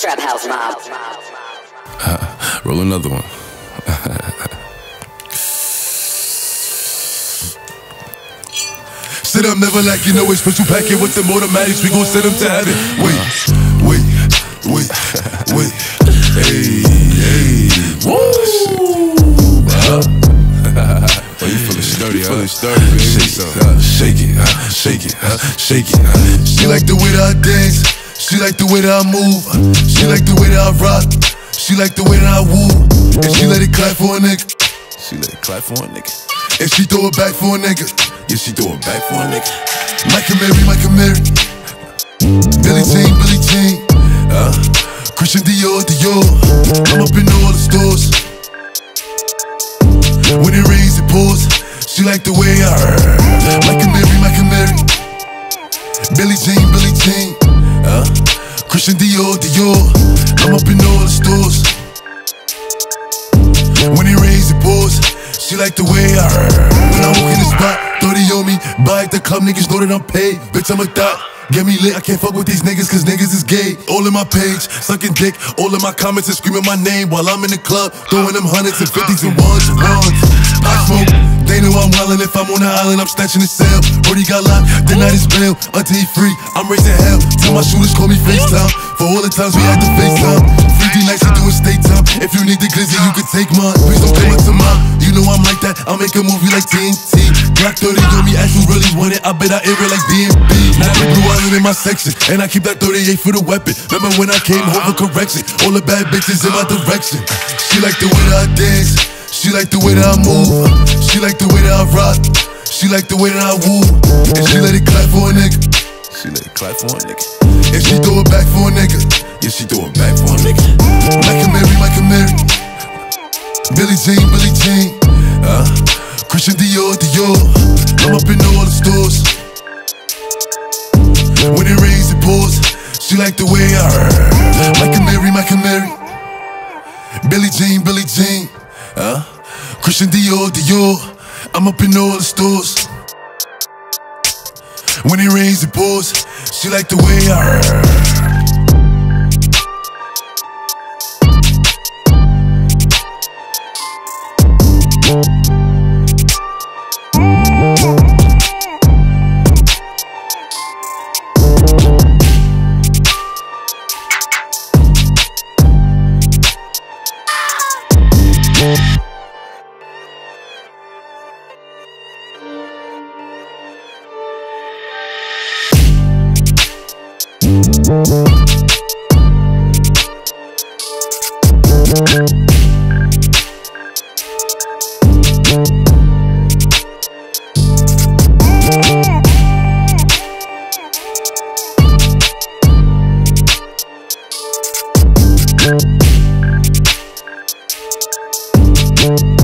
Trap House Mob. Roll another one. Sit up, never like you know it's special packet with them automatics. We gon' send them to heaven. Wait. Hey. Woo! Oh, you feeling sturdy, huh? Feeling sturdy, baby. Shake it. She like the way that I dance. She like the way that I move. She like the way that I rock. She like the way that I woo. And she let it clap for a nigga. And she throw it back for a nigga. Yeah, she throw it back for a nigga. Micah Mary. Billie Jean. Christian Dior. I'm up in all the stores. When it rains, it pours. She like the way I Micah Mary. Billie Jean. Christian Dior. I'm up in all the stores. When it rains, it pours. She like the way I When I walk in the spot, 30 on me. Buy at the club, niggas know that I'm paid. Bitch, I'm a thot. Get me lit, I can't fuck with these niggas cause niggas is gay. All in my page, sucking dick. All in my comments and screaming my name while I'm in the club, throwing them hundreds and fifties and ones. I smoke, they know I'm wildin'. If I'm on the island, I'm snatching the cell. Brody got locked, the night is bail. Until he free, I'm raising hell. Tell my shooters call me FaceTime. For all the times we had to FaceTime. 3D nights, we doing state time. If you need the glizzy, you can take mine. Please don't come up to mine. You know I'm like that, I'll make a movie like TNT. Glock 30 on me, as you really want it. I bet I air it like DMB. Now the blue island in my section, and I keep that 38 for the weapon. Remember when I came home for correction? All the bad bitches in my direction. She like the way that I dance. She like the way that I move. She like the way that I rock. She like the way that I woo. And she let it clap for a nigga. And she throw it back for a nigga. Yeah, she throw it back for a nigga. Micah Mary. Billie Jean. Christian Dior. I'm up in all the stores. When it rains, it pours. She like the way I Micah Mary. Billie Jean. Christian Dior. I'm up in all the stores. When it rains, it pours. She like the way I Thank you.